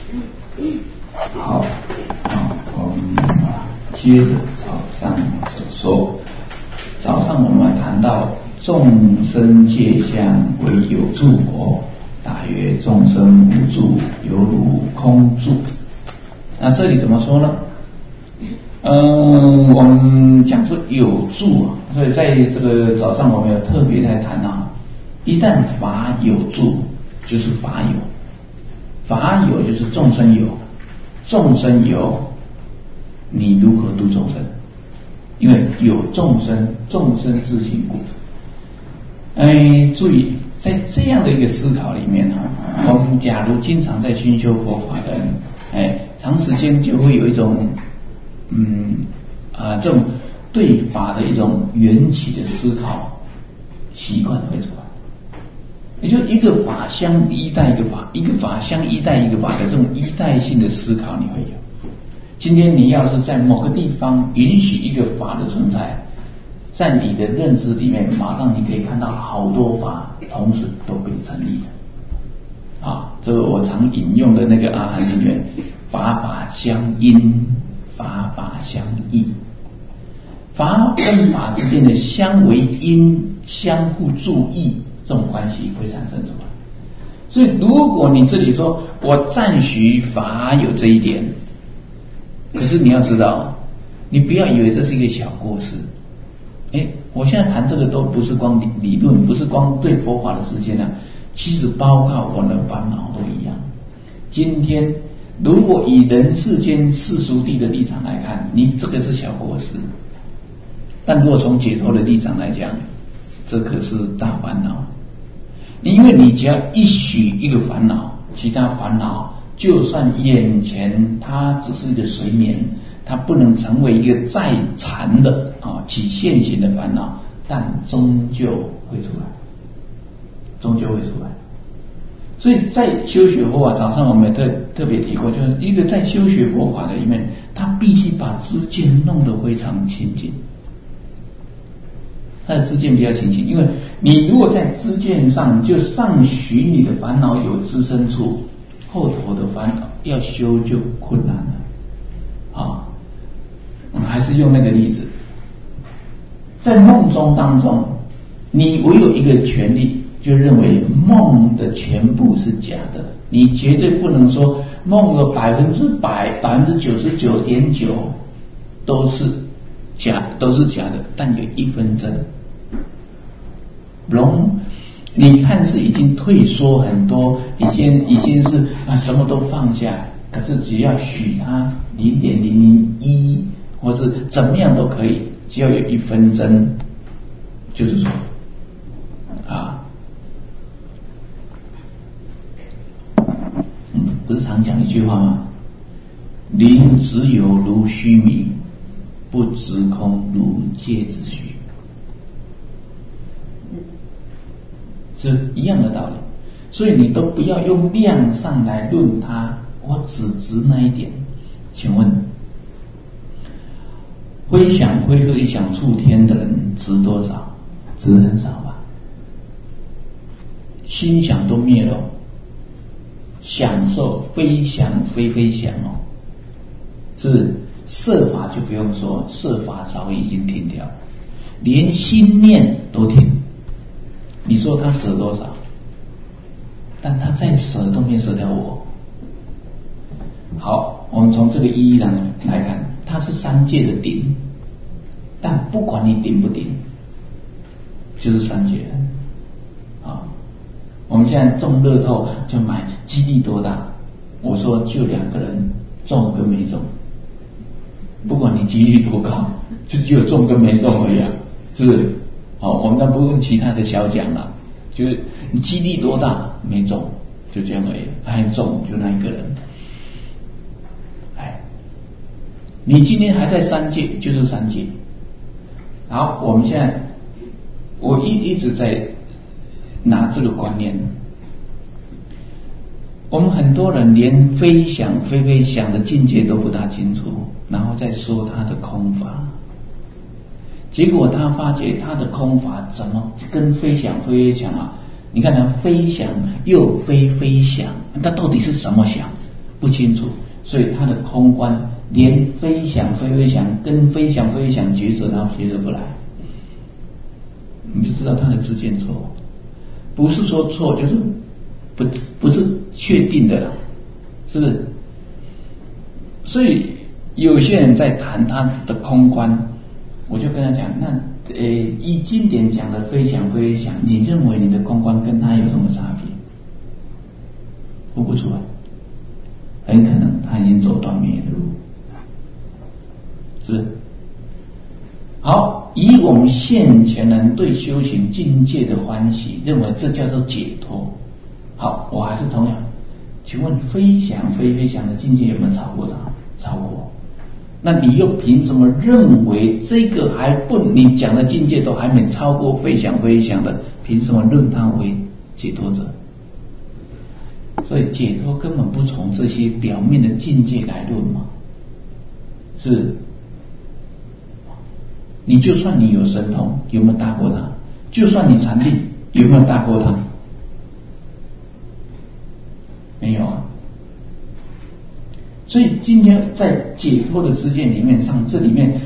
好，我们接着早上所说，早上我们谈到众生界相为有住佛，大曰众生无住，犹如空住。那这里怎么说呢？我们讲说有住啊，所以在这个早上我们有特别在谈啊，一旦法有住，就是法有，法有就是众生有，众生有，你如何度众生？因为有众生，众生自性故。注意，在这样的一个思考里面啊，我们假如经常在熏修佛法的人，长时间就会有一种这种对法的一种缘起的思考习惯会出来，也就一个法相依带一个法，一个法相依带一个法的这种依带性的思考你会有。今天你要是在某个地方允许一个法的存在，在你的认知里面，马上你可以看到好多法同时都被成立的。这个我常引用的那个阿含经论，法法相因，法法相异，法跟法之间的相为因，相互助益，这种关系会产生出来。所以如果你这里说我赞许法有这一点，可是你要知道，你不要以为这是一个小故事。我现在谈这个都不是光理论，不是光对佛法的世界呢，其实包括我的烦恼都一样。今天如果以人世间世俗谛的立场来看，你这个是小过失，但如果从解脱的立场来讲，这可是大烦恼。因为你只要一许一个烦恼，其他烦恼就算眼前它只是一个随眠，它不能成为一个再缠的起现行的烦恼，但终究会出来，终究会出来。所以在修学佛法，早上我们特别提过，就是一个在修学佛法的里面，他必须把知见弄得非常清净。他的知见比较清净，因为你如果在知见上就上许你的烦恼有滋生处，后头的烦恼要修就困难了。还是用那个例子，在梦中当中，你唯有一个权利，就认为梦的全部是假的，你绝对不能说梦的100%、99.9%都是假的，但有1分真。你看是已经退缩很多，已经是什么都放下，可是只要许它0.001，或是怎么样都可以，只要有1分真，就是说不是常讲一句话吗？灵只有如虚迷，不知空如芥子虚，是一样的道理。所以你都不要用量上来论它，我只值那一点。请问挥想挥鹤一想触天的人值多少？值很少吧？心想都灭了，享受非想非想是色法就不用说，色法早已经停掉，连心念都停。你说他舍多少？但他再舍都没舍掉我。好，我们从这个意义上来看，它是三界的顶，但不管你顶不顶，就是三界了。我们现在中乐透就买，几率多大？我说就2个人中跟没中，不管你几率多高，就只有中跟没中而已，是不是？我们不用其他的小奖了，就是你几率多大没中，就这样而已。还中就那一个人。你今天还在三界，就是三界。好，我们现在我一直在拿这个观念。我们很多人连非想非想的境界都不大清楚，然后再说他的空法，结果他发觉他的空法怎么跟非想非想你看他非想又非想，他到底是什么想？ 不清楚，所以他的空观连非想非非想跟非想非非想抉择，他抉择不来，你就知道他的知见错，不是说错，就是不是确定的啦，是不是？所以有些人在谈他的空观，我就跟他讲，那依经典讲的非想非想，你认为你的空观跟他有什么差别？说不出来，很可能他已经走断灭的路，是不是？好，以我们现前人对修行境界的欢喜，认为这叫做解脱。好，我还是同样，请问非想非非想的境界有没有超过它？超过。那你又凭什么认为这个还不，你讲的境界都还没超过非想非想的，凭什么论它为解脱者？所以解脱根本不从这些表面的境界来论嘛，是。你就算你有神通，有没有大过他？就算你禅定，有没有大过他？没有啊。所以今天在解脱的世界里面上，这里面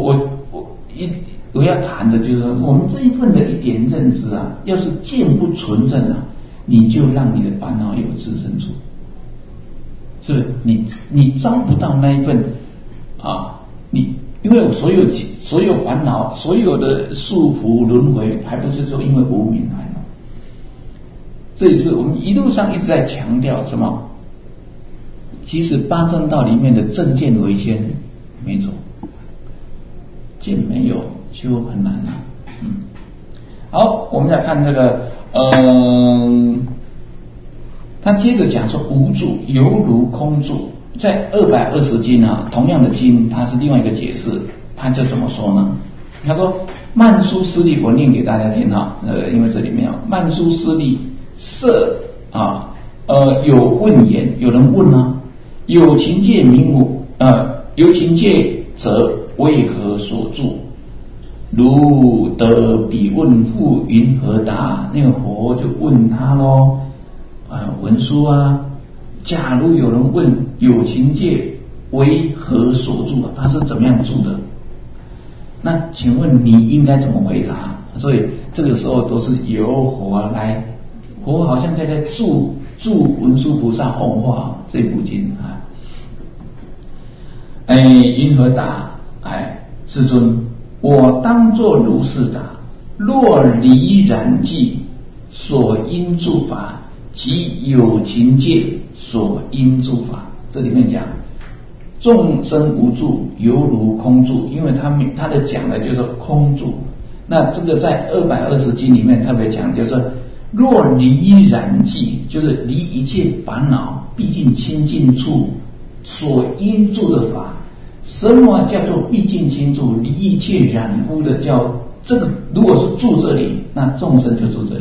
我要谈的就是说，我们这一份的一点认知啊，要是见不纯正啊，你就让你的烦恼有滋生处，是不是？你招不到那一份啊，因为所有烦恼，所有的束缚轮回，还不是说因为无明来的。这也是我们一路上一直在强调什么？其实八正道里面的正见为先，没错，见没有就很难了。好，我们来看这个，他接着讲说无住犹如空住，在220经啊，同样的经，它是另外一个解释，他就怎么说呢？他说曼殊师利，我念给大家听哈，因为这里面有曼殊师利设啊，有问言，有人问啊。有情界名无有情界者为何所住？如得彼问复云何答？那个佛就问他咯，文殊啊，假如有人问有情界为何所住，他是怎么样住的？那请问你应该怎么回答？所以这个时候都是由佛来，佛好像在助文殊菩萨弘化这部经啊。云何答？世尊，我当作如是答：若离染寂所因诸法，即有情界所因诸法。这里面讲众生无住，犹如空住，因为他的讲的就是空住。那这个在220经里面特别讲，就是若离染寂，就是离一切烦恼，毕竟清净处所因住的法。什么叫做毕竟清楚离一切染污的？叫这个，如果是住这里，那众生就住这里。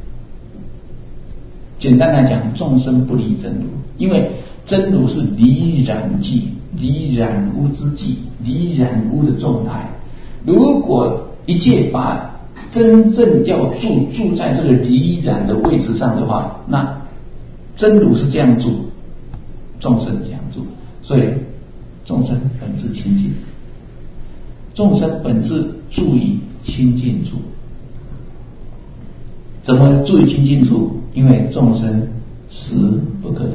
简单来讲，众生不离真如，因为真如是离染寂、离染污之寂、离染污的状态。如果一切法真正要住在这个离染的位置上的话，那真如是这样住，众生这样住，所以众生本质清净，众生本质住于清净处。怎么住于清净处？因为众生实不可得，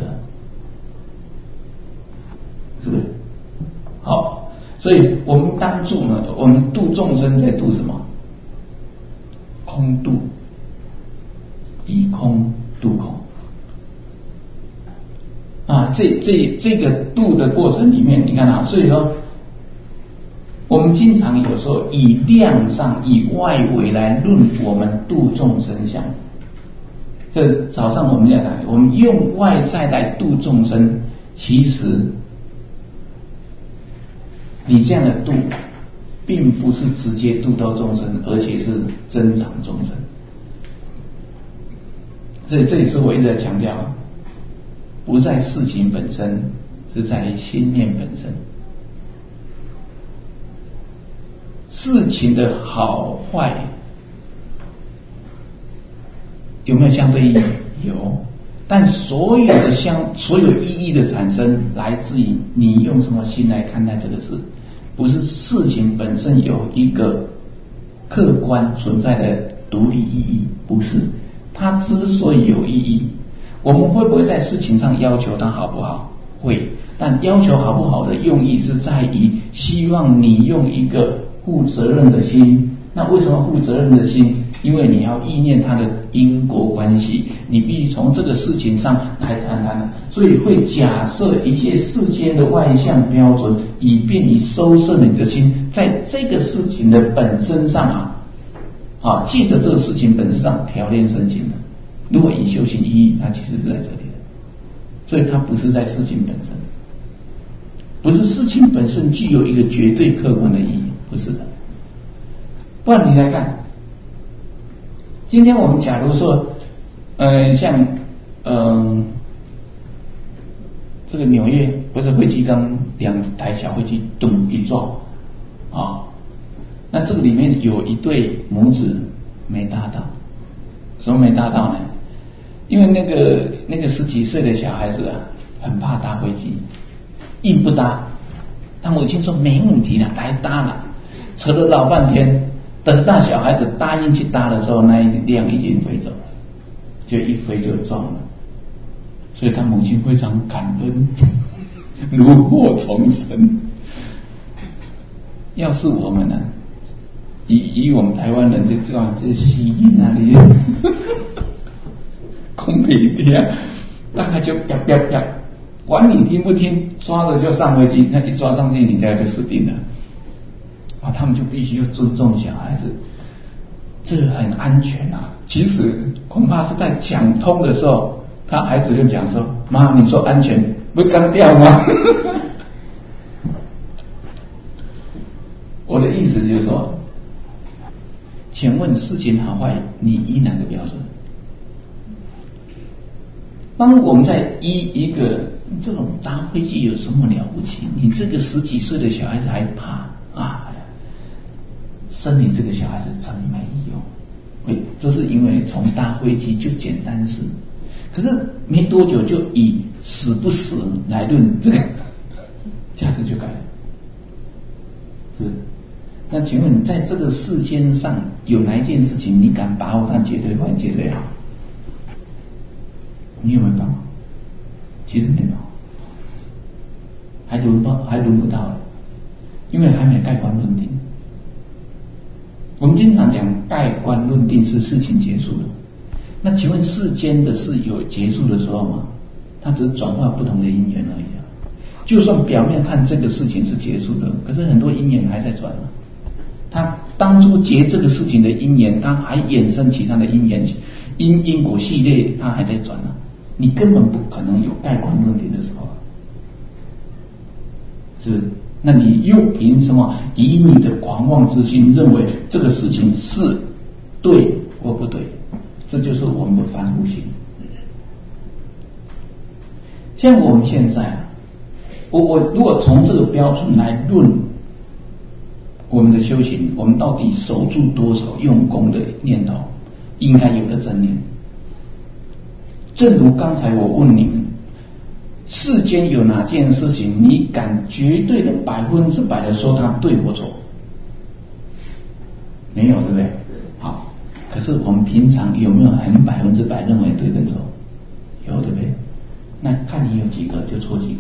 是不是？好，所以我们当住呢，我们度众生在度什么？空度，以空度空。这个度的过程里面，你看啊，所以说我们经常有时候以量上、以外围来论我们度众生相。这早上我们要谈，我们用外在来度众生，其实你这样的度，并不是直接度到众生，而且是增长众生。所以这也是我一直在强调，不在事情本身，是在于心念本身。事情的好坏有没有相对应？有， 但所有意义的产生，来自于你用什么心来看待这个事，不是事情本身有一个客观存在的独立意义，不是。它之所以有意义，我们会不会在事情上要求它好不好？会，但要求好不好的用意是在于希望你用一个负责任的心。那为什么负责任的心？因为你要意念它的因果关系，你必须从这个事情上来谈谈，所以会假设一切世间的外向标准，以便你收摄你的心，在这个事情的本身上借着这个事情本身上调练身心的。如果以修行意义，它其实是在这里的，所以它不是在事情本身，不是事情本身具有一个绝对客观的意义，不是的。不然你来看，今天我们假如说，像这个纽约不是飞机跟2台小飞机咚一撞那这个里面有一对母子没搭到，什么没搭到呢？因为那个10几岁的小孩子很怕搭飞机，硬不搭。他母亲说没问题了，来搭了，扯了老半天。等到小孩子答应去搭的时候，那一辆已经飞走了，就一飞就撞了。所以他母亲非常感恩，如获重生。要是我们呢，以我们台湾人就这样，这吸引那里，空皮的大概就啪啪啪，管你听不听，抓了就上飞机，那一抓上去，你家就死定了。他们就必须要尊重小孩子，这个很安全啊。其实恐怕是在讲通的时候，他孩子就讲说：“妈，你说安全，不会干掉吗？”我的意思就是说，请问事情好坏，你依哪个标准？当我们在依一个这种搭飞机有什么了不起？你这个10几岁的小孩子还怕生你这个小孩子真没用，这是因为从搭飞机就简单事，可是没多久就以死不死来论这个价值就改了，是。那请问你在这个世间上有哪一件事情你敢把握它绝对坏绝对好？你有没有把握？其实没把握，还轮不到，因为还没盖棺论定。我们经常讲盖棺论定是事情结束了，那请问世间的事有结束的时候吗？它只是转化不同的因缘而已就算表面看这个事情是结束的，可是很多因缘还在转它当初结这个事情的因缘，它还衍生其他的因缘因果系列，它还在转你根本不可能有盖棺论定的时候，是不是？那你又凭什么以你的狂妄之心认为这个事情是对或不对？这就是我们的凡夫心。像我们现在我如果从这个标准来论我们的修行，我们到底守住多少用功的念头，应该有的正念。正如刚才我问你们，世间有哪件事情你敢绝对的100%的说它对或错？没有，对不对？好，可是我们平常有没有很100%认为对跟错？有，对不对？那看你有几个就错几个。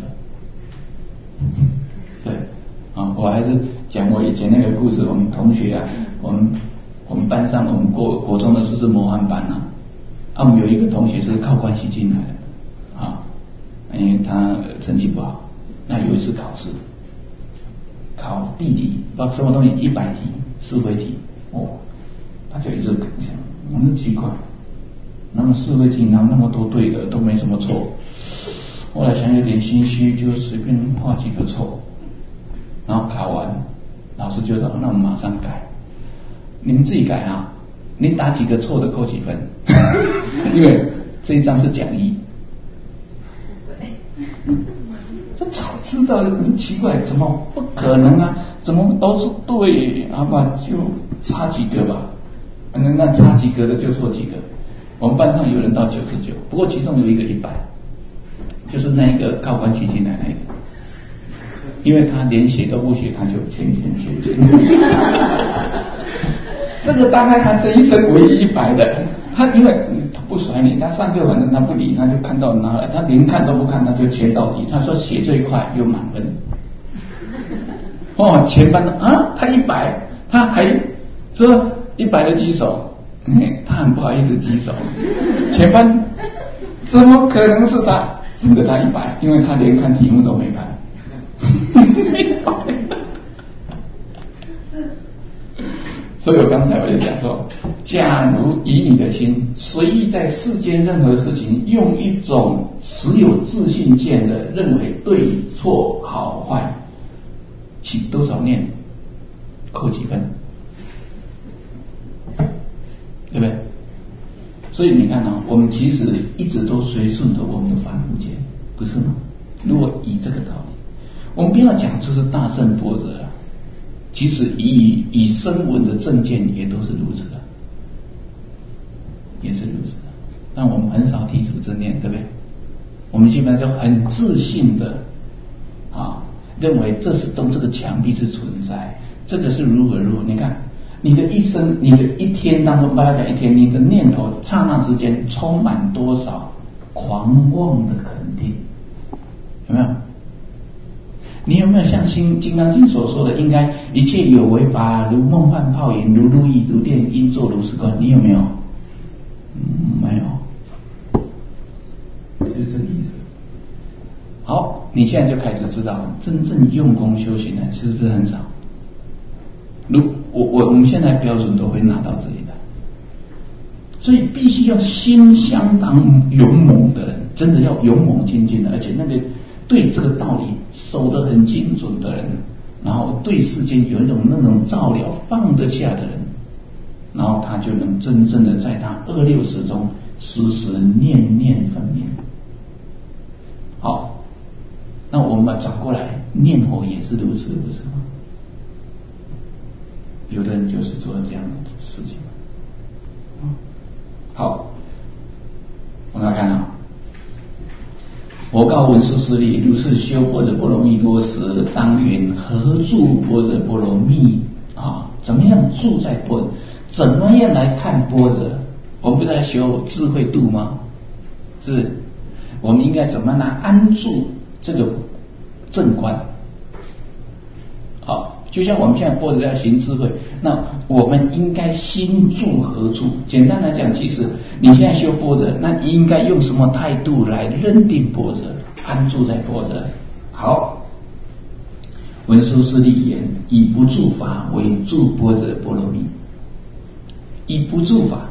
对我还是讲我以前那个故事。我们同学我们班上，我们国中的时候是模范班我们有一个同学是靠关系进来的因为他成绩不好。那有一次考试考地理，不知道什么东西100题是非题他就一直想，很奇怪，那么是非题哪那么多对的，都没什么错。后来想有点心虚，就随便画几个错，然后考完老师就说那我们马上改，你们自己改你打几个错的扣几分因为这一张是讲义。这早知道很奇怪，怎么不可能怎么都是对吧，就差几个吧，那差几个的就错几个。 我们班上有人到99，不过其中有一个100，就是那一个靠关系进来那个，因为他连写都不写，他就天学。这个大概他这一生唯一100的，他因为他不甩你，他上课反正他不理，他就看到拿来，他连看都不看，他就签到底。他说写最快有满分。哦，全班的啊，他100，他还说100的举手，他很不好意思举手。全班怎么可能是他？真的他100，因为他连看题目都没看。所以我刚才我就讲说，假如以你的心随意在世间任何事情，用一种实有自信见的认为对错好坏，起多少念，扣几分，对不对？所以你看啊，我们其实一直都随顺着我们的凡夫见，不是吗？如果以这个道理，我们不要讲这是大圣般若啊，其实以声闻的正见也都是如此的，也是如此的。但我们很少提出正念，对不对？我们基本上就很自信的认为这个墙壁是存在，这个是如何。你看你的一生，你的一天当中，不要讲一天，你的念头刹那之间充满多少狂妄的肯定，有没有？你有没有像《金刚经》所说的，应该一切有为法，如梦幻泡影，如露亦如电，应作如是观？你有没有？没有，就是这个意思。好，你现在就开始知道，真正用功修行的是不是很少？我们现在标准都会拿到这里的，所以必须要心相当勇猛的人，真的要勇猛精进的，而且那个对这个道理守得很精准的人，然后对世间有一种那种照料放得下的人，然后他就能真正的在他260中时时念念分明。好，那我们转过来，念佛也是如此，不是吗？有的人就是做这样的事情。好，我们来看啊，我告文殊师利，如是修般若波罗蜜多时，当云何住般若波罗蜜啊？怎么样住在般若？怎么样来看般若？我们不是在修智慧度吗？是不是？我们应该怎么来安住这个正观？好，就像我们现在般若要行智慧，那我们应该心住何处？简单来讲，其实你现在修般若，那应该用什么态度来认定般若，安住在般若？好，文殊师利言：以不住法为住般若波罗蜜。以不住法，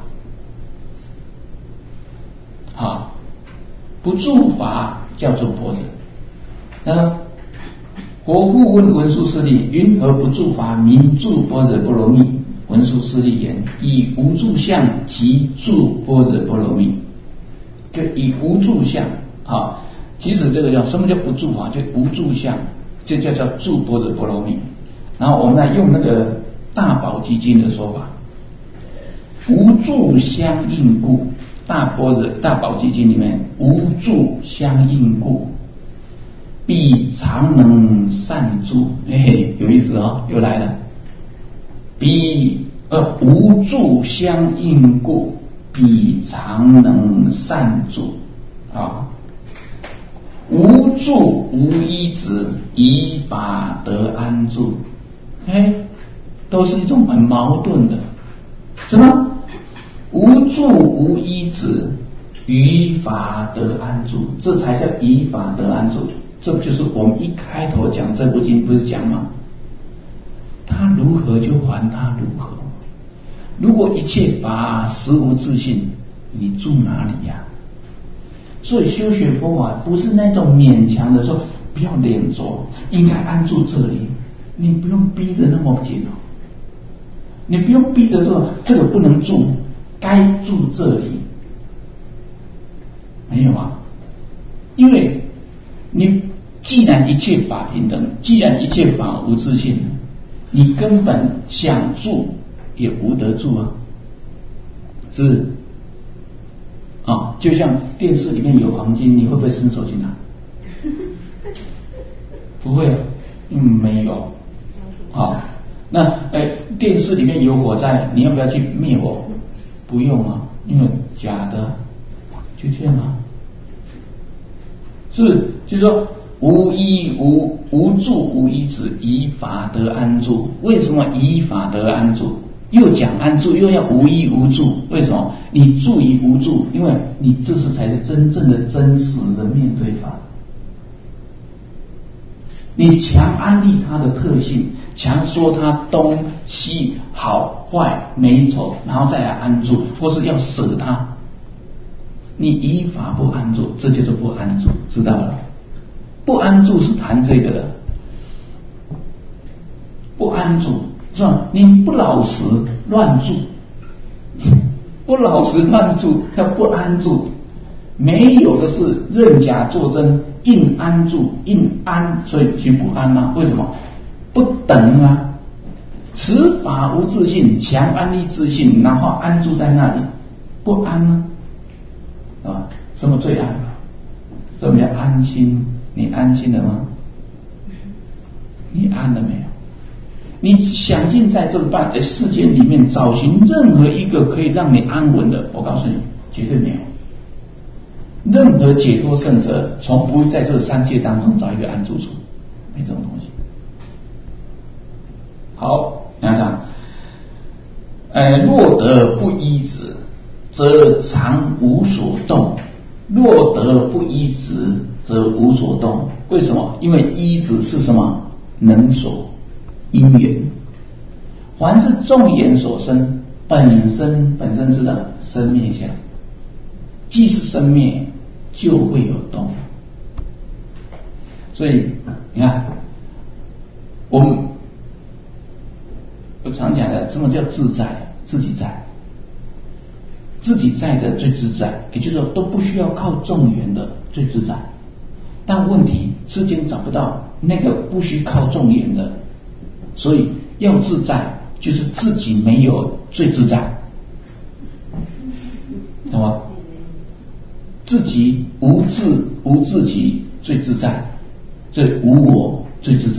不住法叫做般若。那佛复问文殊师利：云何不住法名住般若波罗蜜？文殊师利言：以无住相即住般若波罗蜜。就以无住相其实这个叫什么叫不住法？就无住相，这叫住般若波罗蜜。然后我们来用那个大宝积经的说法，无住相应故，大宝积经里面无住相应故，必常能善住。有意思哦，又来了。无住相应故，必常能善住无住无依止，以法得安住。都是一种很矛盾的，什么？无住无依止，于法得安住，这才叫以法得安住。这不就是我们一开头讲这部经不是讲吗？他如何就还他如何。如果一切法实无自性，你住哪里呀？所以修学佛法不是那种勉强的说不要脸着，应该安住这里，你不用逼得那么紧你不用逼着说这个不能住，该住这里，没有啊？因为你既然一切法平等，既然一切法无自性，你根本想住也无得住啊，是不是？ 啊，就像电视里面有黄金，你会不会伸手去拿？不会啊，没有。好，那电视里面有火灾，你要不要去灭火？不用啊，因为假的，就这样啊。是不是？就是说无依无助无依止，以法得安住。为什么以法得安住？又讲安住，又要无依无助，为什么？你助于无助，因为你这是才是真正的真实的面对法。你强安利它的特性，强说它东西好坏美丑，然后再来安住，或是要舍它。你依法不安住，这就是不安住，知道了？不安住是谈这个的，不安住是吧？你不老实乱住，不老实乱住叫不安住，没有的是认假作真，硬安住，硬安，所以去不安啊？为什么？不等啊！此法无自信，强安利自信，然后安住在那里，不安呢？啊，什么最安？什么叫安心？你安心了吗？你安了没有？你想尽在这个世界里面找寻任何一个可以让你安稳的，我告诉你，绝对没有。任何解脱圣者从不会在这三界当中找一个安住处，没这种东西。好，你看讲，若得不依止，则常无所动；若得不依止，则无所动。为什么？因为依止是什么？能所因缘。凡是众缘所生，本身是的生灭相，既是生灭，就会有动。所以你看，我常讲的，什么叫自在？自己在，自己在的最自在，也就是说都不需要靠众缘的最自在。但问题世间找不到那个不需靠众缘的，所以要自在就是自己没有最自在，懂吗？自己无自己最自在，所以无我最自在。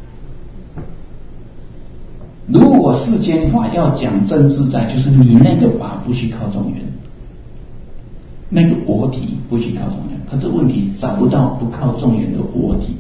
如果世间法要讲真自在，就是你那个法不需靠众缘，那个我体不需靠众缘，可是问题找不到不靠众缘的我体，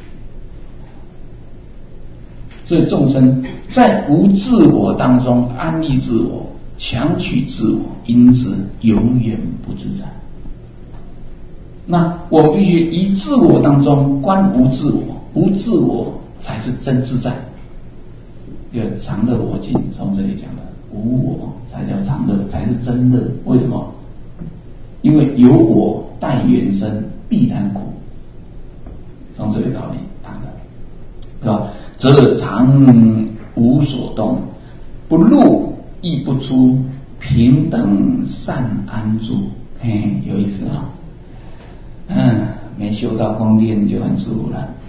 所以众生在无自我当中安立自我，强取自我，因此永远不自在。那我必须以自我当中观无自我，无自我才是真自在。这个常乐我净从这里讲的，无我才叫常乐，才是真乐。为什么？因为有我待缘生，必然苦。从这个道理谈的，是吧？则常无所动，不入亦不出，平等善安住。嘿，有意思啊！没修到光练就很舒服了。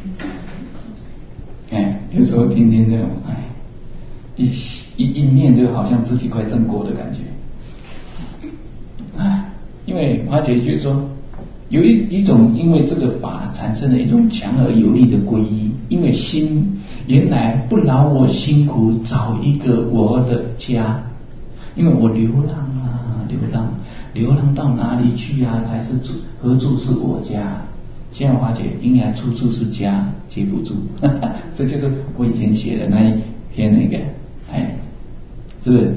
有时候听听这种，一念就好像自己快证果的感觉。因为华姐就是说，有一种因为这个法产生了一种强而有力的皈依，因为心原来不劳我辛苦找一个我的家，因为我流浪啊，流浪到哪里去啊？才是何处是我家？现在华姐应该处处是家，接不住。这就是我以前写的那一篇那个，是不是？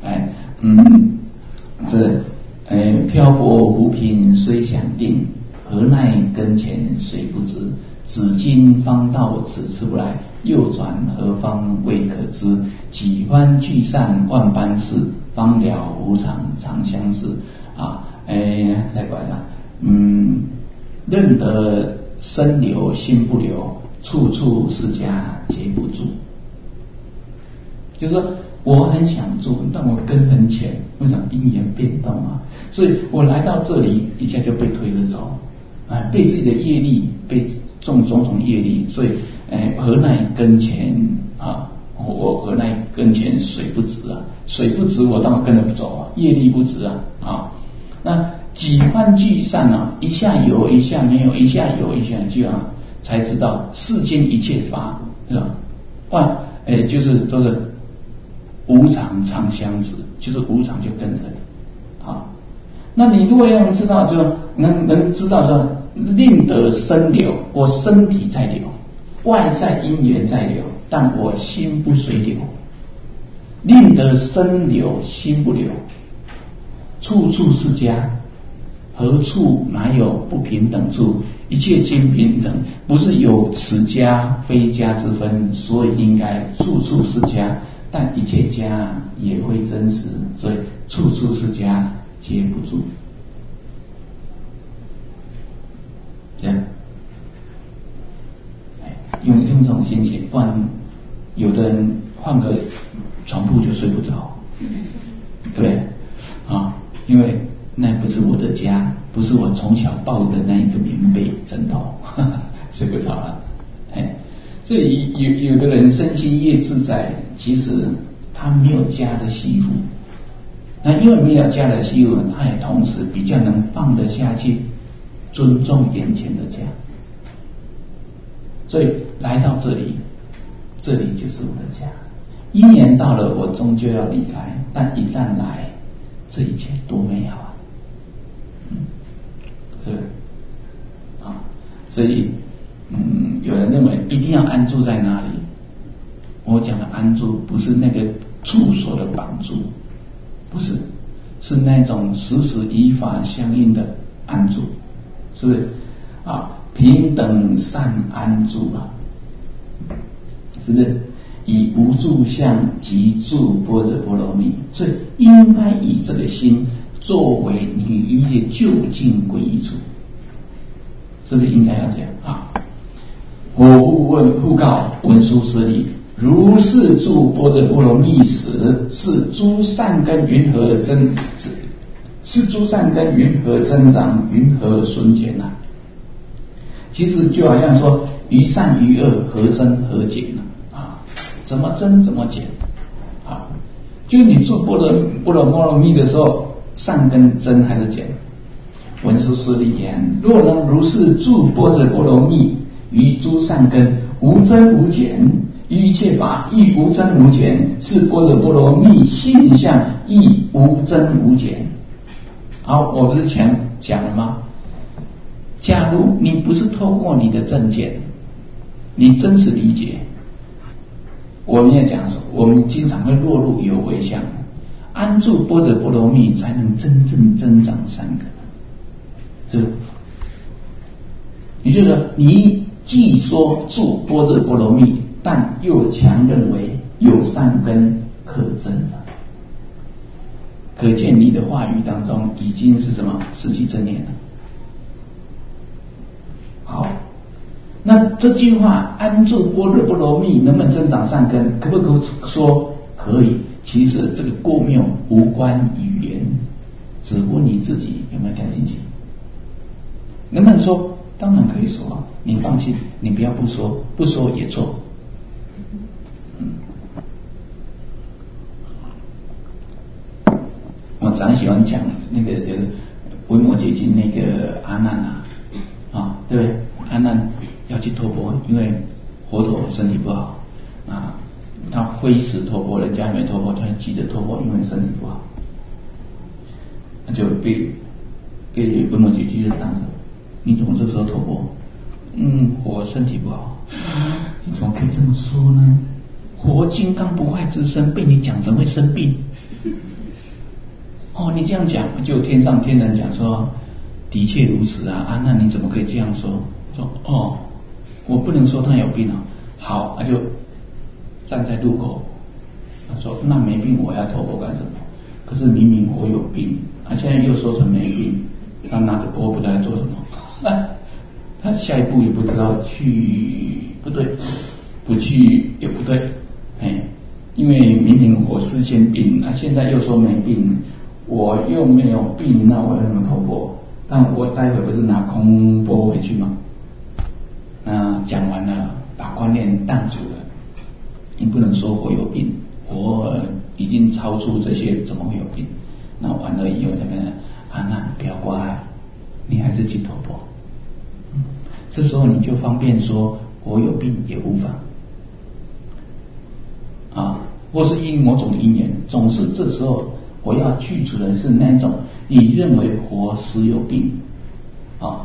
漂泊浮萍虽想定，何奈跟前谁不知？只今方到此次不来，又转何方未可知？几番聚散万般事，方了无常常相识。再拐上，认得身流心不流，处处是家接不住。就是说我很想住，但我根很浅，为什么？因缘变动啊，所以我来到这里一下就被推着走，被自己的业力，被种种业力，所以何奈跟前啊？我何奈跟前水不直啊？水不直，我当然跟着走啊，业力不直啊。那几番聚散啊，一下有一下没有，一下有一下就啊，才知道世间一切法是吧？就是都是无常常相执，就是无常就跟着你啊。那你如果要知道，就能知道说，令得身流，我身体在流，外在因缘在流，但我心不随流。令得身流，心不流，处处是家，何处哪有不平等处？一切均平等，不是有此家非家之分，所以应该处处是家。但一切家也会真实，所以处处是家，皆不住。这样，用这种心情，不然有的人换个床铺就睡不着，对不对？啊，因为那不是我的家，不是我从小抱的那一个棉被枕头，睡不着了。所以有的人身心越自在，其实他没有家的惜福。那因为没有家的惜福，他也同时比较能放得下去，尊重眼前的家。所以来到这里，这里就是我的家。一年到了，我终究要离开，但一旦来，这一切多美好啊！是不是？啊，所以有人认为一定要安住在哪里？我讲的安住不是那个处所的绑住，不是，是那种时时依法相应的安住，是不是？啊，平等善安住啊，是不是？以无住相即住般若波罗蜜，所以应该以这个心作为你一切究竟归依处，是不是应该要这样啊？我复告文殊师利，如是住般若波罗蜜时，是诸善根云何增？是诸善根云何增长？云何损减啊？其实就好像说，于善于恶何增何减呢？怎么增怎么减啊？就是你做般若波罗蜜的时候，善根增还是减？文殊师利言：若能如是住般若波罗蜜，于诸善根无增无减，于一切法亦无增无减，是般若波罗蜜性相亦无增无减。好，我不是讲了吗？假如你不是透过你的正见，你真实理解。我们也讲说，我们经常会落入有为相，安住般若波罗蜜才能真正增长善根。这，也就是说，你既说住般若波罗蜜，但又强认为有善根可增长，可见你的话语当中已经是什么实际正念了。好。那这句话安住般若波罗蜜能不能增长善根？可不可以说可以？其实这个过谬无关语言，只问你自己有没有带进去。能不能说？当然可以说啊！你放心，你不要不说，不说也错。我常喜欢讲那个就是《维摩诘经》那个阿难啊，对不对？阿难要去托钵，因为佛陀身体不好啊，他非时托钵，人家还没托钵，他急着托钵，因为身体不好，那就被维摩诘居士挡着。你怎么这时候托钵？我身体不好。你怎么可以这么说呢？活金刚不坏之身，被你讲怎么会生病？哦，你这样讲，就天上天人讲说，的确如此啊，阿难你怎么可以这样说？说哦，我不能说他有病啊。好，他就站在路口，他说那没病我要托钵干什么？可是明明我有病，他现在又说成没病，他拿着钵不知道做什么。他下一步也不知道去不对，不去也不对，因为明明我是先病，现在又说没病，我又没有病，那我要怎么托钵？但我待会不是拿空钵回去吗？讲完了，把观念淡出了。你不能说我有病，我已经超出这些，怎么会有病？那完了以后， 啊，那不要挂碍，你还是去突破。这时候你就方便说，我有病也无妨啊，或是因某种因缘，总是这时候我要去除的是那种你认为我实有病啊，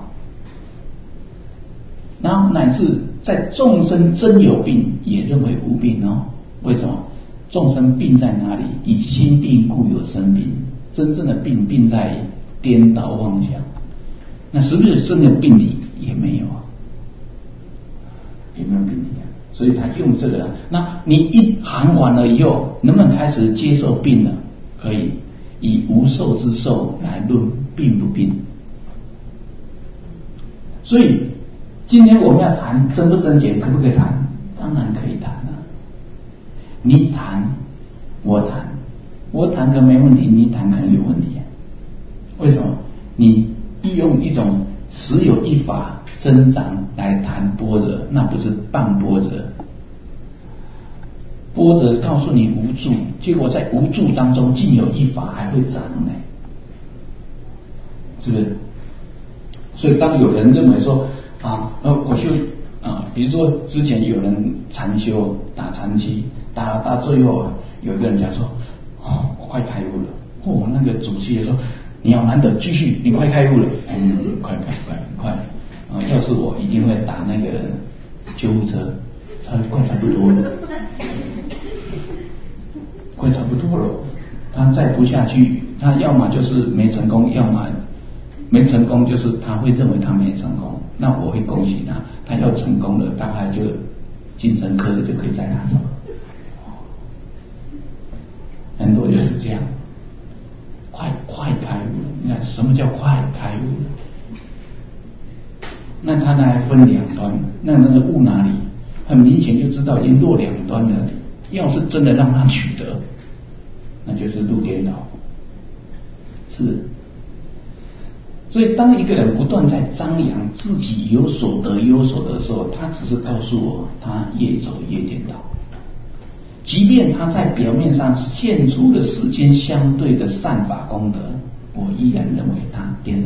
然后乃至在众生真有病也认为无病哦。为什么？众生病在哪里？以心病故有生病，真正的病在颠倒妄想。那是不是真的有病体？也没有啊，也没有病体啊。所以他用这个，那你一含完了以后，能不能开始接受病了？可以，以无受之受来论病不病。所以今天我们要谈增不增减，可不可以谈？当然可以谈了。你谈，我谈，我谈可没问题，你谈可能有问题。为什么？你用一种实有一法增长来谈般若，那不是半般若。般若告诉你无助，结果在无助当中竟有一法还会长呢，是不是？所以当有人认为说我修比如说之前有人禅修打禅期，打到最后有个人讲说我快开悟了，那个主席也说你要难得继续，你快开悟了，快要是我一定会打那个救护车，快差不多了，快差不多了，他再不下去，他要么就是没成功，要么没成功就是他会认为他没成功，那我会恭喜他，他要成功了，大概就精神科的就可以再拿走。很多就是这样，快开悟了。你看什么叫快开悟了？那他还分两端，那个悟哪里？很明显就知道已经落两端了。要是真的让他取得，那就是入颠倒，是。所以当一个人不断在张扬自己有所得的时候，他只是告诉我他越走越颠倒。即便他在表面上现出了世间相对的善法功德，我依然认为他颠倒，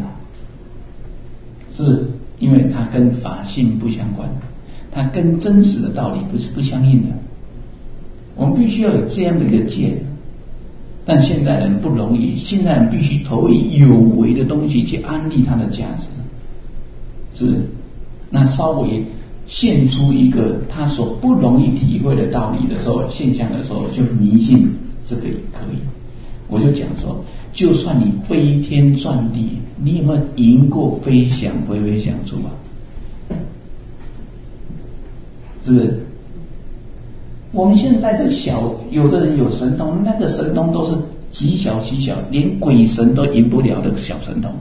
是因为他跟法性不相关，他跟真实的道理不相应的。我们必须要有这样的一个戒，但现代人不容易，现代人必须投以有为的东西去安利它的价值，是不是？那稍微现出一个他所不容易体会的道理的时候，现象的时候，就迷信这个也可以。我就讲说，就算你飞天转地，你有没有赢过飞翔处啊？是不是？我们现在的有的人有神通，那个神通都是极小，连鬼神都赢不了的小神通。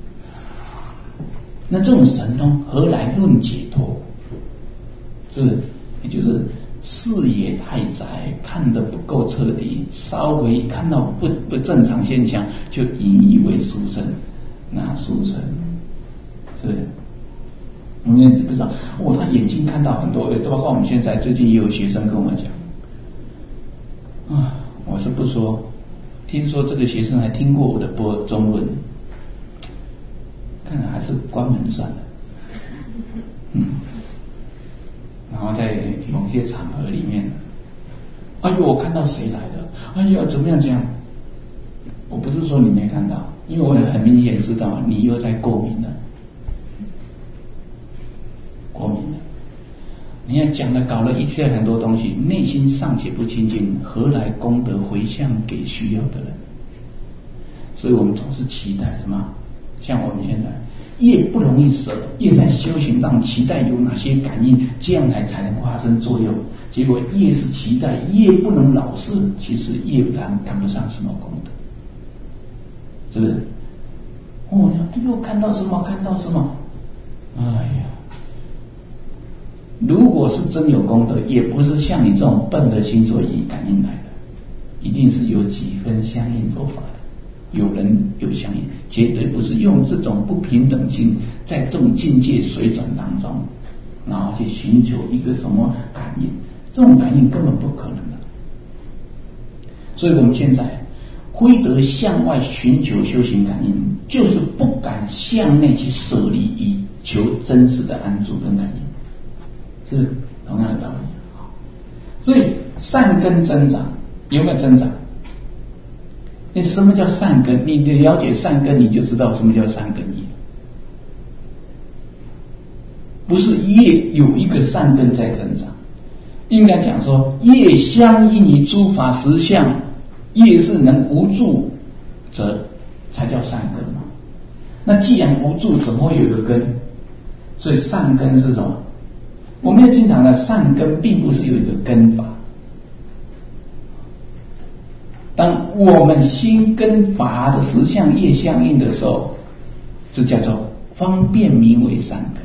那这种神通何来论解脱？是，也就是视野太窄，看得不够彻底，稍微看到不正常现象就引以为殊胜，那殊胜，是不是？我们不知道他眼睛看到很多，包括我们现在最近也有学生跟我讲我是不说，听说这个学生还听过我的中文，看来还是关门算了。然后在某些场合里面，我看到谁来了，怎么样这样？我不是说你没看到，因为我很明显知道你又在过敏了。你要讲的搞了一切很多东西，内心尚且不清净，何来功德回向给需要的人？所以我们总是期待什么？像我们现在业不容易舍，业在修行上期待有哪些感应，这样才能发生作用。结果业是期待，业不能老实，其实业谈不上什么功德，是不是？又看到什么？如果是真有功德，也不是像你这种笨的心所以感应来的，一定是有几分相应佛法的，有人有相应，绝对不是用这种不平等心在这种境界水准当中，然后去寻求一个什么感应，这种感应根本不可能的。所以我们现在非得向外寻求修行感应， 就是不敢向内去舍离，以求真实的安住跟感应，是同样的道理。所以善根增长有没有增长？那什么叫善根？你了解善根，你就知道什么叫善根业。不是业有一个善根在增长，应该讲说业相应于诸法实相，业是能无助则才叫善根嘛。那既然无助，怎么会有一个根？所以善根是什么？我们要经常的善根并不是有一个根法。当我们心跟法的实相业相应的时候，这叫做方便名为善根。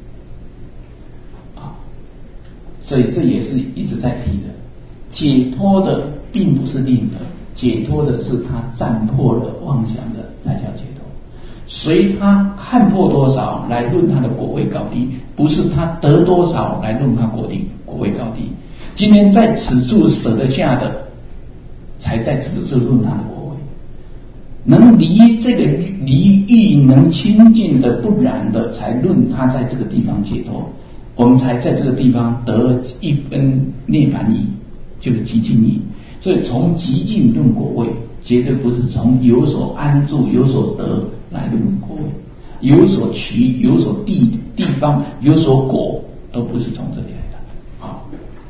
所以这也是一直在提的，解脱的并不是令得，解脱的是他占破了妄想的才叫解脱。随他看破多少来论他的果位高低，不是他得多少来论他果位高低。今天在此处舍得下的，才在此处论他的果位。能离这个离欲能清净的不染的，才论他在这个地方解脱。我们才在这个地方得一分涅槃义，就是极尽义。所以从极尽论果位，绝对不是从有所安住、有所得来论果位，有所取、有所地方、有所果，都不是从这里来的。好，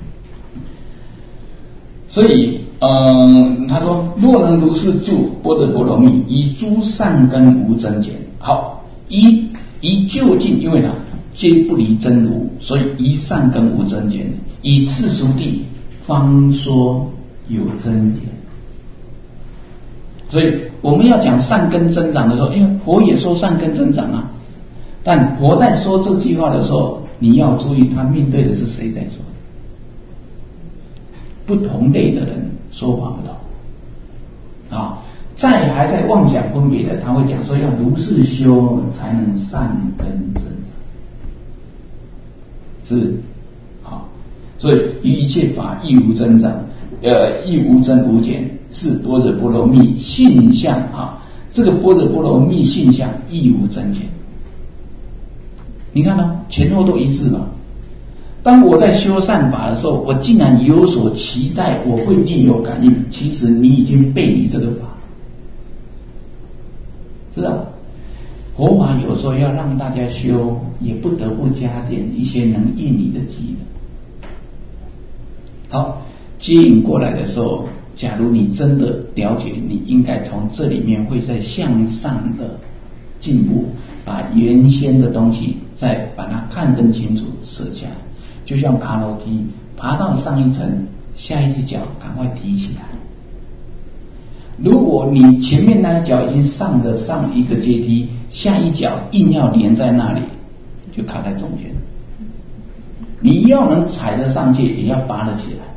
所以他说：若能如是住般若波罗蜜，以诸善根无增减。好，以就近，因为呢，皆不离真如，所以以善根无增减，以世俗谛方说有增减。所以我们要讲善根增长的时候，因为佛也说善根增长啊，但佛在说这句话的时候，你要注意他面对的是谁在说。不同类的人说法不同啊，还在妄想分别的，他会讲说要如是修才能善根增长。是好，所以于一切法亦无增长，亦无增无减，是般若波罗蜜性相啊。这个般若波罗蜜性相亦无增减。你看呢，前后都一致嘛。当我在修善法的时候，我竟然有所期待，我会另有感应。其实你已经背离这个法，知道吗？佛法有时候要让大家修，也不得不加点一些能应你的机能。好，接引过来的时候，假如你真的了解，你应该从这里面会再向上的进步，把原先的东西再把它看更清楚，舍下。就像爬楼梯，爬到上一层，下一只脚赶快提起来。如果你前面那一脚已经上一个阶梯，下一脚硬要连在那里，就卡在中间。你要能踩得上去，也要拔得起来，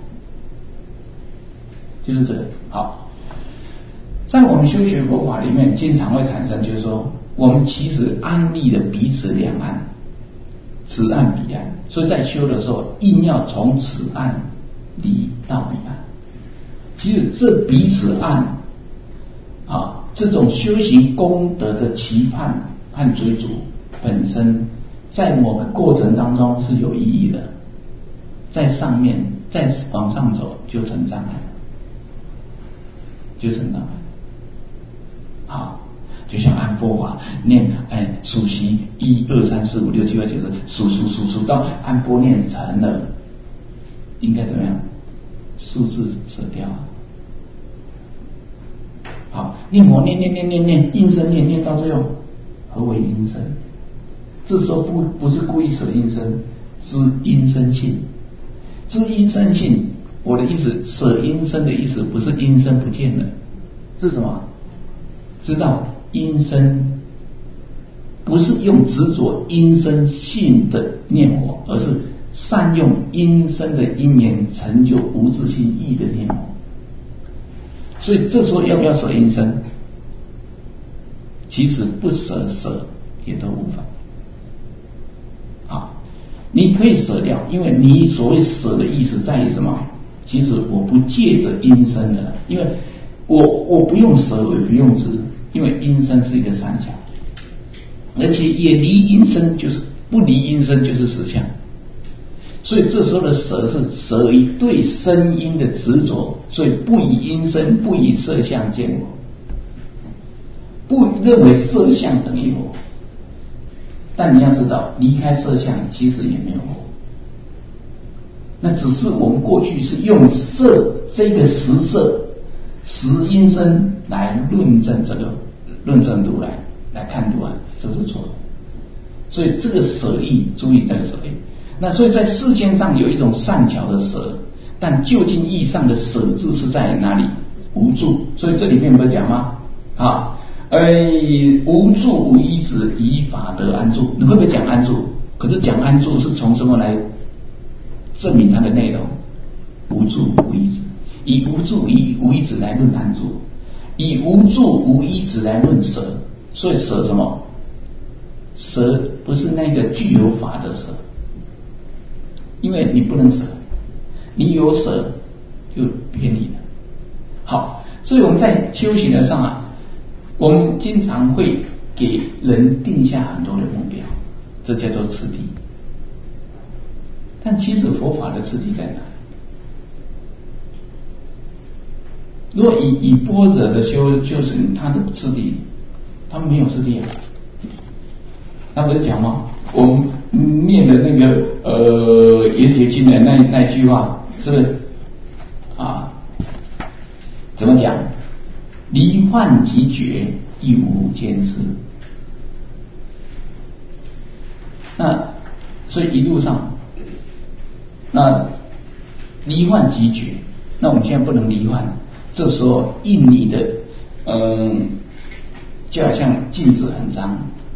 就是这个。好，在我们修学佛法里面，经常会产生，就是说，我们其实安立了彼此两岸，此岸彼岸，所以在修的时候，硬要从此岸离到彼岸。其实这彼此岸啊，这种修行功德的期盼和追逐，本身在某个过程当中是有意义的，在上面再往上走就成障碍，就成障碍。好，就像按佛法念数息1、2、3、4、5、6、7、8、9，数到按波念成了，应该怎么样？数字舍掉。好，念佛念，应声念到最后，何为应声？这时候不是故意舍应声，知应声性。知应声性，我的意思，舍应声的意思不是应声不见了，是什么？知道因声不是用执着因声性的念佛，而是善用因声的因缘成就无自性义的念佛。所以这时候要不要舍因声？其实不舍也都无法。好，你可以舍掉，因为你所谓舍的意思在于什么？其实我不借着因声的，因为我不用舍，我也不用知， 因为阴身是一个三角，而且也离阴身就是不离阴身就是实相，所以这时候的舍是舍于对身阴的执着，所以不以阴身，不以色相见我，不认为色相等于我。但你要知道，离开色相其实也没有我，那只是我们过去是用色这个实色实因身来论证如来，来看如来，这是错的。所以这个舍义，注意那个舍义。那所以在世间上有一种善巧的舍，但究竟意义上的舍字是在哪里？无住。所以这里面不是讲吗？无住无依止，以法得安住。你会不会讲安住？可是讲安住是从什么来证明它的内容？无住无依止，以无住无依止来论安住，以无住无依止来论舍。所以舍什么？舍不是那个具有法的舍，因为你不能舍，你有舍就偏离了。好，所以我们在修行的上我们经常会给人定下很多的目标，这叫做次第。但其实佛法的次第在哪里？如果以般若的修行，它的次第，它没有次第啊。他不是讲吗？我们念的那个圆觉经的那句话，是不是怎么讲？离幻即觉，亦无间事。那所以一路上，那离幻即觉，那我们现在不能离幻，这时候印你的就好像镜子很脏，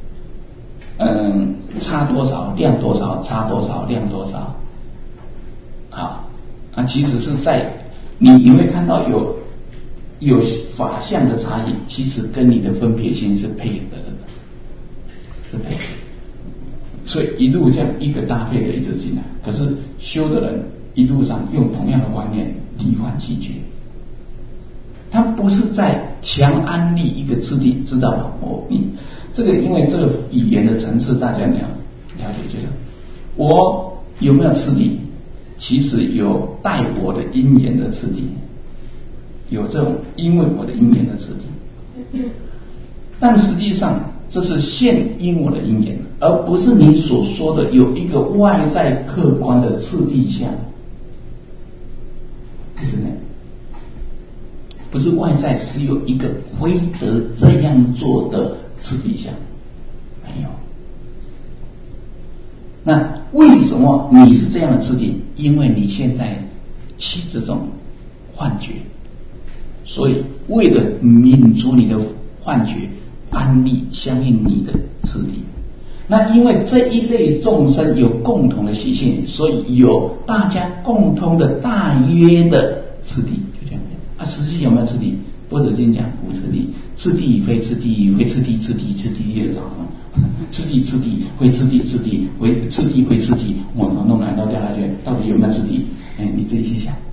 差多少亮多少，差多少亮多少。好，其实是在你会看到有法相的差异，其实跟你的分别心是配合的，是配合。所以一路这样一个搭配的一直进来，可是修的人一路上用同样的观念，离幻即觉。他不是在强安立一个次第，知道吗？这个因为这个语言的层次，大家了解就是我有没有次第？其实有带我的因缘的次第，有这种因为我的因缘的次第，但实际上这是现因我的因缘，而不是你所说的有一个外在客观的次第相，不是那样。不是外在是有一个非得这样做的次第相，没有。那为什么你是这样的次第？因为你现在起这种幻觉，所以为了满足你的幻觉，安立相应你的次第。那因为这一类众生有共同的习性，所以有大家共同的大约的次第，就这样。实际有没有次第？般若经讲无次第，次第非次第，非次第次第次第业障，次第次第非次第次第非次第非次第，我们弄来弄掉下去，到底有没有次第？你自己去想，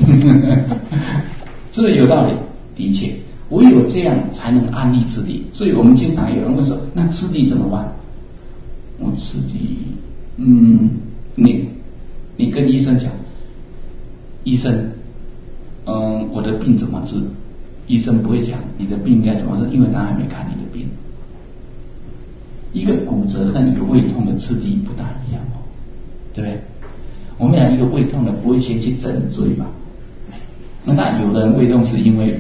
是不是有道理？的确，唯有这样才能安立次第。所以我们经常有人问说，那次第怎么办？次第，你跟医生讲，医生。我的病怎么治？医生不会讲你的病应该怎么治，因为他还没看你的病。一个骨折和一个胃痛的次第不大一样对不对？我们讲一个胃痛的不会先去诊椎吧？那有的人胃痛是因为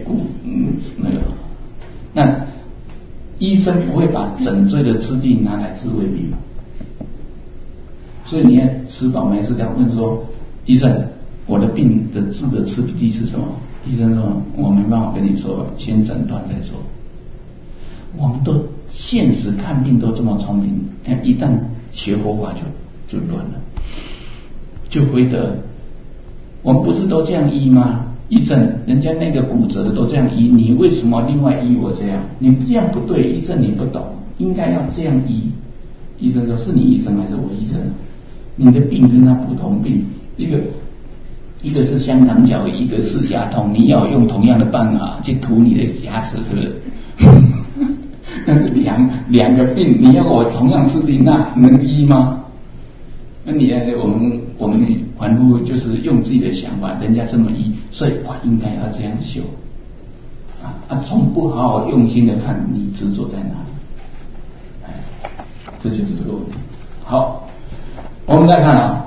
那医生不会把诊椎的次第拿来治胃病嘛？所以你要吃饱没事，要问说医生，我的病的治的次第是什么？医生说我没办法跟你说，先诊断再说。我们都现实看病都这么聪明，一旦学佛法就乱了，就回得我们不是都这样医吗？医生，人家那个骨折的都这样医，你为什么另外医我这样？你这样不对，医生你不懂，应该要这样医。医生说是你医生还是我医生？你的病跟他普通病，一个是香港脚，一个是牙痛，你要用同样的办法去涂你的牙齿，是不是？ 那是两个病，你要我同样吃定，那能医吗？那你我们凡夫就是用自己的想法，人家这么医，所以我应该要这样修从不好好用心的看你执着在哪里，这就是这个问题。好，我们再看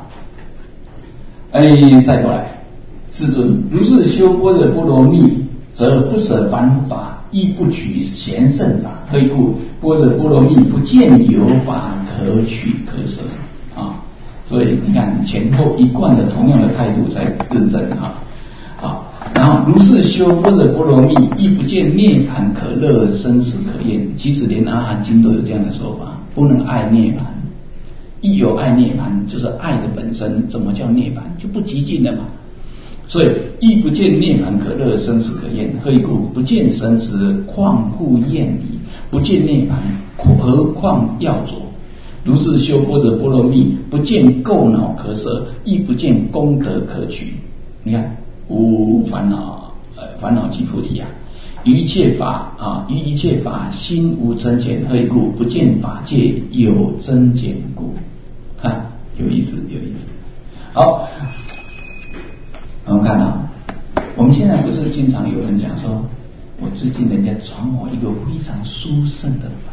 再过来，世尊，如是修般若波罗蜜，则不舍凡法，亦不取贤圣法。何以故？般若波罗蜜不见有法可取可舍所以你看前后一贯的同样的态度在认证然后如是修般若波罗蜜，亦不见涅槃可乐，生死可厌。其实连阿含经都有这样的说法，不能爱涅槃。一有爱涅槃，就是爱的本身，怎么叫涅槃？就不极尽了嘛。所以亦不见涅槃可乐，生死可厌。何以故？不见生死，况复厌离；不见涅槃，何况要着？如是修般若波罗蜜，不见垢恼可舍，亦不见功德可取。你看，无烦恼，烦恼即菩提于一切法心无增减。何以故？不见法界有增减故。有意思。好，我们看我们现在不是经常有人讲说，我最近人家传我一个非常殊胜的法。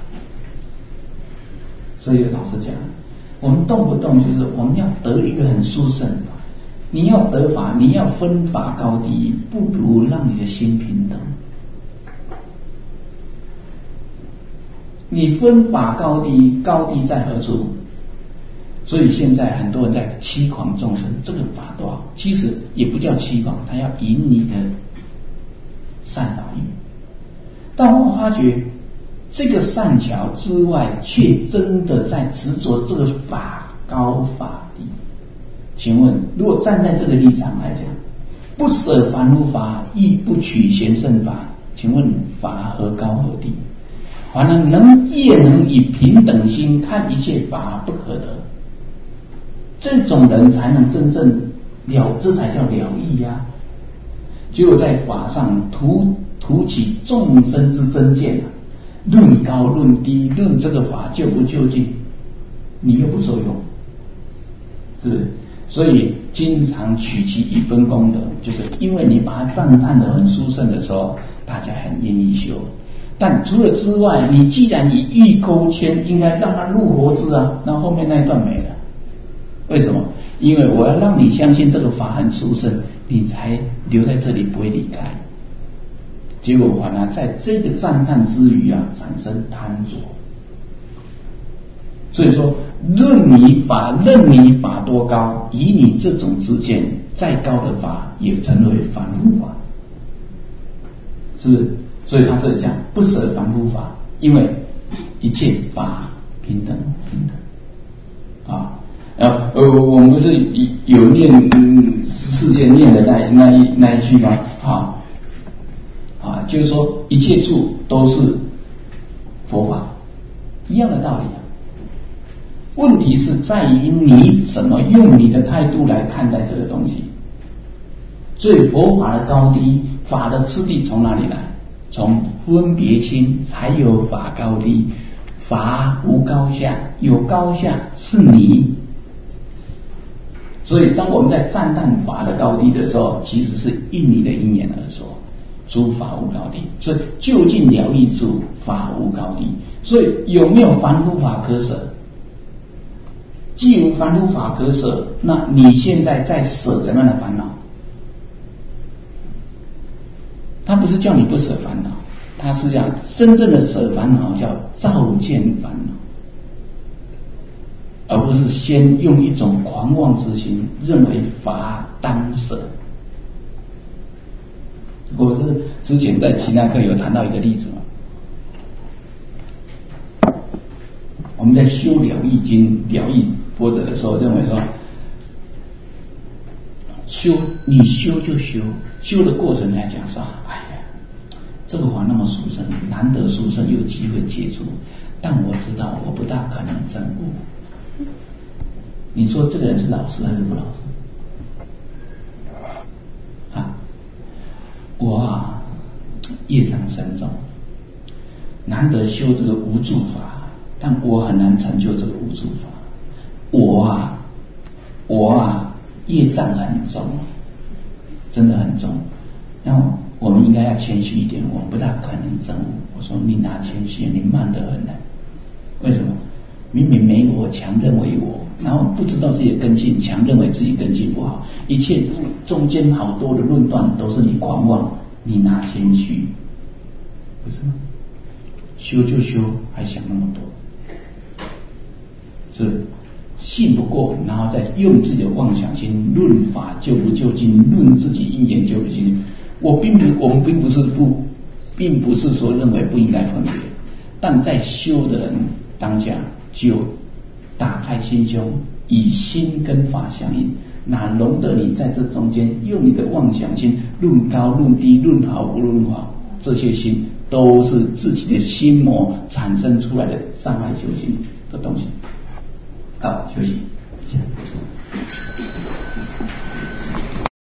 所以老实讲，我们动不动就是我们要得一个很殊胜的法。你要得法，你要分法高低，不如让你的心平等。你分法高低，高低在何处？所以现在很多人在欺诳众生，这个法多好，其实也不叫欺诳，他要引你的善导引。但我发觉这个善巧之外，却真的在执着这个法高法低。请问，如果站在这个立场来讲，不舍凡夫法，亦不取贤圣法，请问法何高何低？反而也能以平等心看一切法不可得，这种人才能真正了，这才叫了义只有在法上图起众生之真见论高论低，论这个法究不究竟，你又不受用，是不是？所以经常取其一分功德，就是因为你把它赞叹得很殊胜的时候，大家很愿意修。但除了之外，你既然以欲勾牵，应该让它入佛智那后面那一段没了。为什么？因为我要让你相信这个法很殊胜，你才留在这里不会离开。结果反而在这个赞叹之余产生贪着。所以说，任你法多高，以你这种知见，再高的法也成为凡夫法，是不是？所以他这里讲不舍凡夫法，因为一切法平等我们不是有念世界念的那一句吗？就是说一切处都是佛法，一样的道理问题是在于你怎么用你的态度来看待这个东西。所以佛法的高低，法的次第从哪里来？从分别心才有法高低。法无高下，有高下是你。所以当我们在赞叹法的高低的时候，其实是应你的因缘而说，诸法无高低。所以究竟了义处，法无高低。所以有没有凡夫法可舍？既无凡夫法可舍，那你现在在舍怎么样的烦恼？他不是叫你不舍烦恼，他是要真正的舍烦恼，叫照见烦恼，而不是先用一种狂妄之心认为法当舍。我是之前在其他课有谈到一个例子我们在修了义经、了义波折的时候，认为说你修就修的过程来讲说，这个法那么殊胜，难得殊胜，有机会接触，但我知道我不大可能证悟。你说这个人是老实还是不老实？我业障深重， 难得修这个无住法，但我很难成就这个无住法。我啊，业障很重，真的很重。然后我们应该要谦虚一点，我不大可能证悟。我说你哪谦虚，你慢得很呢？为什么？明明没我，强认为我，然后不知道自己的根性，强认为自己根性不好，一切中间好多的论断都是你狂妄，你哪谦虚？不是吗？修就修，还想那么多，是信不过，然后再用自己的妄想心论法究不究竟，论自己因缘究不究竟。我们并不是说认为不应该分别，但在修的人当下就打开心胸，以心跟法相应，哪容得你在这中间用你的妄想心论高论低，论好不论好，这些心都是自己的心魔产生出来的障碍修行的东西。好，休息。